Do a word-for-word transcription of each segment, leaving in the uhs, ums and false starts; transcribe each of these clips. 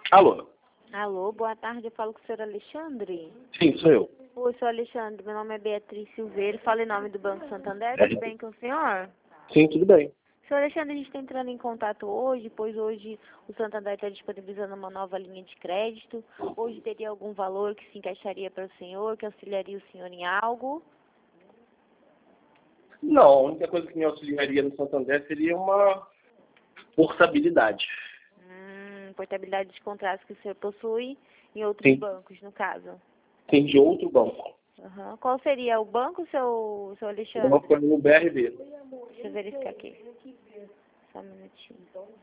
Alô? Alô, boa tarde, eu falo com o senhor Alexandre. Sim, sou eu. Oi, senhor Alexandre, meu nome é Beatriz Silveira, falo em nome do Banco Santander, É. tudo bem com o senhor? Sim, tudo bem. Senhor Alexandre, a gente está entrando em contato hoje, pois hoje o Santander está disponibilizando uma nova linha de crédito. Hoje teria algum valor que se encaixaria para o senhor, que auxiliaria o senhor em algo? Não, a única coisa que me auxiliaria no Santander seria uma portabilidade. Hum, portabilidade de contratos que o senhor possui em outros Sim. bancos, no caso. Tem de outro banco. Uhum. Qual seria o banco, seu, seu O Alexandre? banco é no B R B. Deixa eu verificar aqui. Só um minutinho.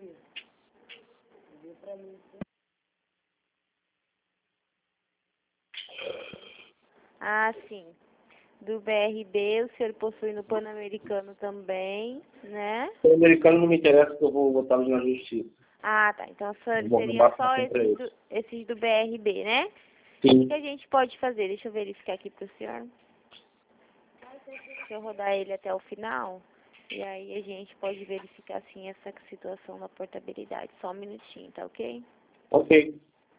Ah, sim. Do B R B, o senhor possui no Pan-Americano também, né? O americano não me interessa porque eu vou botar na justiça. Ah, tá. Então, senhor, Eu vou seria arrumar só contra esses do, eles. esses do B R B, né? Sim. O que a gente pode fazer? Deixa eu verificar aqui pro senhor. Deixa eu rodar ele até o final. E aí a gente pode verificar, assim, essa situação da portabilidade. Só um minutinho, tá ok? Ok.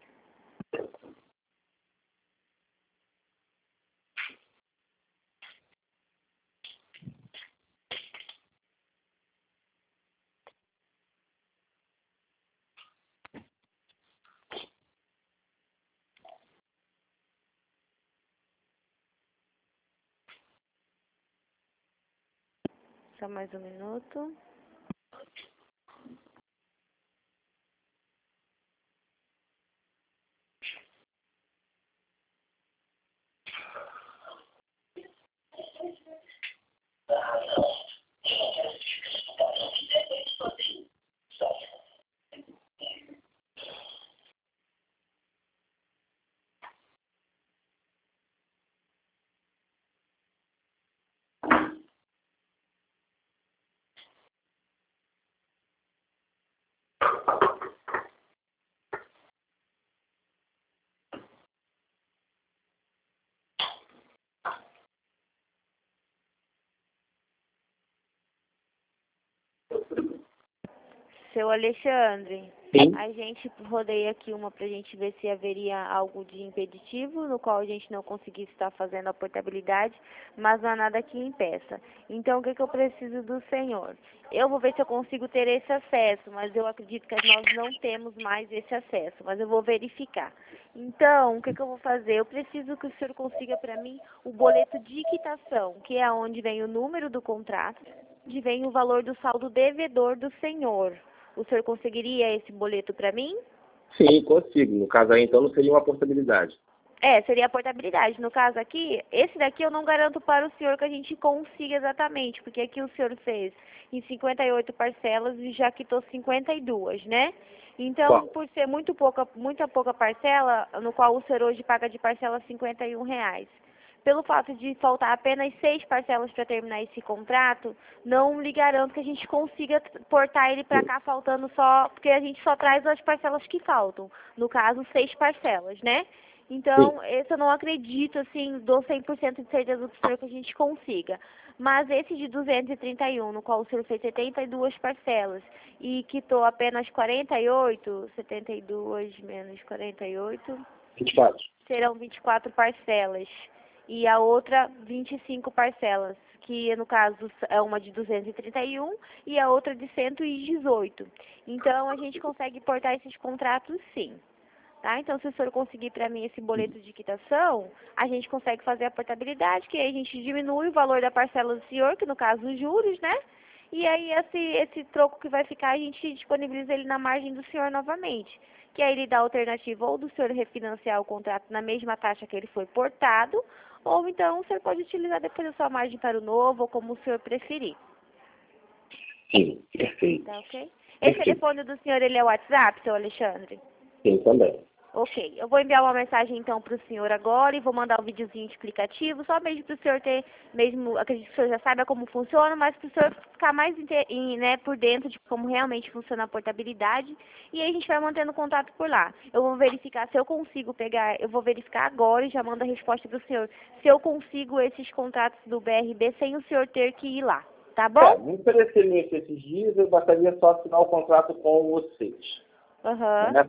Só mais um minuto. Seu Alexandre, Sim. a gente rodeia aqui uma pra gente ver se haveria algo de impeditivo, no qual a gente não conseguisse estar fazendo a portabilidade, mas não há nada que impeça. Então, o que, que eu preciso do senhor? Eu vou ver se eu consigo ter esse acesso, mas eu acredito que nós não temos mais esse acesso, mas eu vou verificar. Então, o que, que eu vou fazer? Eu preciso que o senhor consiga para mim o boleto de quitação, que é onde vem o número do contrato, onde vem o valor do saldo devedor do senhor. O senhor conseguiria esse boleto para mim? Sim, consigo. No caso aí, então, não seria uma portabilidade. É, seria a portabilidade. No caso aqui, esse daqui eu não garanto para o senhor que a gente consiga exatamente, porque aqui o senhor fez em cinquenta e oito parcelas e já quitou cinquenta e duas, né? Então, Qual? por ser muito pouca, muita pouca parcela, no qual o senhor hoje paga de parcela cinquenta e um reais. Pelo fato de faltar apenas seis parcelas para terminar esse contrato, não lhe garanto que a gente consiga portar ele para cá faltando só, porque a gente só traz as parcelas que faltam. No caso, seis parcelas, né? Então, Sim. esse eu não acredito, assim, dou cem por cento de certeza do senhor que a gente consiga. Mas esse de duzentos e trinta e um, no qual o senhor fez setenta e duas parcelas e quitou apenas quarenta e oito, setenta e duas menos quarenta e oito, vinte e quatro. serão vinte e quatro parcelas. E a outra, vinte e cinco parcelas, que no caso é uma de duzentos e trinta e um e a outra de cento e dezoito. Então, a gente consegue portar esses contratos sim. Tá? Então, se o senhor conseguir para mim esse boleto de quitação, a gente consegue fazer a portabilidade, que aí a gente diminui o valor da parcela do senhor, que no caso os juros, né? E aí esse, esse troco que vai ficar, a gente disponibiliza ele na margem do senhor novamente. Que aí ele dá a alternativa ou do senhor refinanciar o contrato na mesma taxa que ele foi portado, ou então o senhor pode utilizar depois a sua margem para o novo, ou como o senhor preferir. Sim, perfeito. Tá ok? Esse Perfeito. telefone do senhor, ele é o WhatsApp, seu Alexandre? Sim, também. Ok, eu vou enviar uma mensagem então para o senhor agora e vou mandar um videozinho explicativo, só mesmo para o senhor ter, mesmo, acredito que o senhor já saiba como funciona, mas para o senhor ficar mais inte- em, né, por dentro de como realmente funciona a portabilidade e aí a gente vai mantendo contato por lá. Eu vou verificar se eu consigo pegar, eu vou verificar agora e já mando a resposta para o senhor, se eu consigo esses contratos do B R B sem o senhor ter que ir lá, tá É, bom? me ofereceram isso esses dias, eu bastaria só assinar o contrato com vocês. Aham. Né?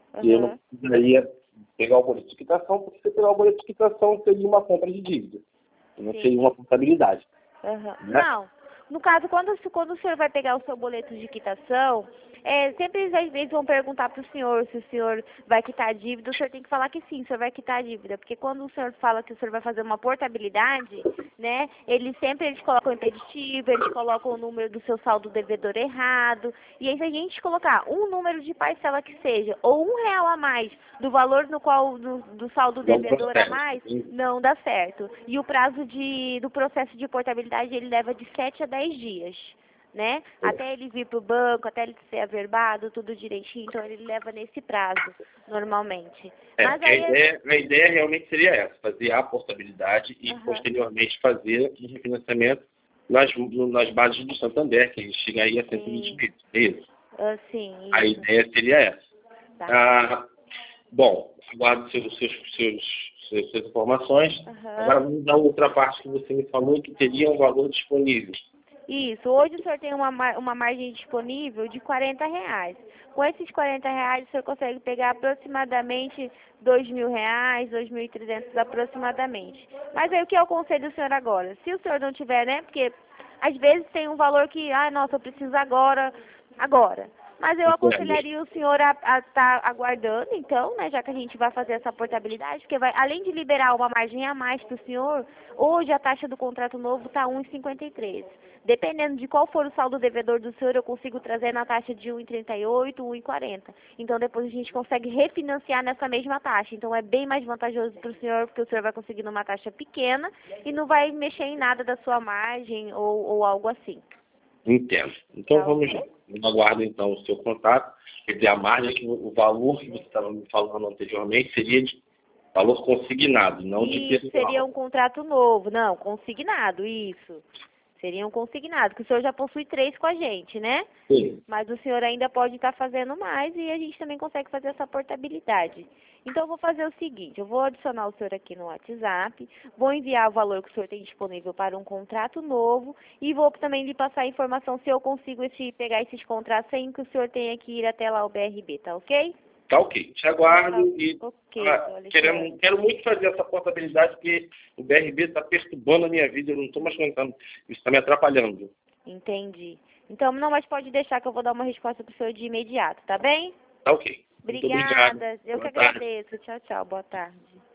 Uhum. E eu não precisaria pegar o boleto de quitação, porque se pegar o boleto de quitação seria uma compra de dívida. Não Sim. seria uma contabilidade. Uhum. Né? Não. No caso, quando, quando o senhor vai pegar o seu boleto de quitação, é, sempre eles às vezes vão perguntar para o senhor se o senhor vai quitar a dívida, o senhor tem que falar que sim, o senhor vai quitar a dívida. Porque quando o senhor fala que o senhor vai fazer uma portabilidade, né, eles sempre eles colocam o impeditivo, eles colocam o número do seu saldo devedor errado. E aí se a gente colocar um número de parcela que seja, ou um real a mais do valor no qual do, do saldo devedor a mais, não dá certo. E o prazo de, do processo de portabilidade ele leva de sete a dez dias, né? É. Até ele vir para o banco, até ele ser averbado, tudo direitinho, então ele leva nesse prazo, normalmente. É, Mas a, aí... ideia, a ideia realmente seria essa, fazer a portabilidade e Uhum. posteriormente fazer o refinanciamento nas, nas bases do Santander, que chega aí a cento e vinte mil. É isso. Uh, sim, isso. A ideia seria essa. Tá. Ah, bom, aguardo seus, seus, seus, seus, suas informações. Uhum. Agora vamos dar outra parte que você me falou, que teria um valor disponível. Isso, hoje o senhor tem uma, uma margem disponível de quarenta reais. Com esses quarenta reais, o senhor consegue pegar aproximadamente dois mil reais, dois mil e trezentos aproximadamente. Mas aí o que eu aconselho o senhor agora? Se o senhor não tiver, né, porque às vezes tem um valor que, ah, nossa, eu preciso agora, agora. Mas eu aconselharia o senhor a estar aguardando, então, né, já que a gente vai fazer essa portabilidade, porque vai, além de liberar uma margem a mais para o senhor, hoje a taxa do contrato novo está um vírgula cinquenta e três. Dependendo de qual for o saldo devedor do senhor, eu consigo trazer na taxa de um vírgula trinta e oito, um vírgula quarenta. Então, depois a gente consegue refinanciar nessa mesma taxa. Então, é bem mais vantajoso para o senhor, porque o senhor vai conseguir numa taxa pequena e não vai mexer em nada da sua margem ou, ou algo assim. Entendo. Então, Tá, vamos okay? lá. Eu aguardo, então, o seu contato. Quer dizer, a margem, que o valor que você estava me falando anteriormente seria de valor consignado, não de Isso, pessoal. seria um contrato novo. Não, consignado, isso. Seria um consignado, que o senhor já possui três com a gente, né? Sim. Mas o senhor ainda pode estar fazendo mais e a gente também consegue fazer essa portabilidade. Então, eu vou fazer o seguinte, eu vou adicionar o senhor aqui no WhatsApp, vou enviar o valor que o senhor tem disponível para um contrato novo e vou também lhe passar a informação se eu consigo esse, pegar esses contratos sem que o senhor tenha que ir até lá o B R B, tá ok? Tá ok. Te aguardo Tá, e ok, ah, queremos, quero muito fazer essa portabilidade porque o B R B está perturbando a minha vida, eu não estou mais aguentando. Isso está me atrapalhando. Entendi. Então, não, mas pode deixar que eu vou dar uma resposta para o senhor de imediato, tá bem? Tá ok. Muito obrigado. Obrigada. Eu Boa que tarde. agradeço. Tchau, tchau. Boa tarde.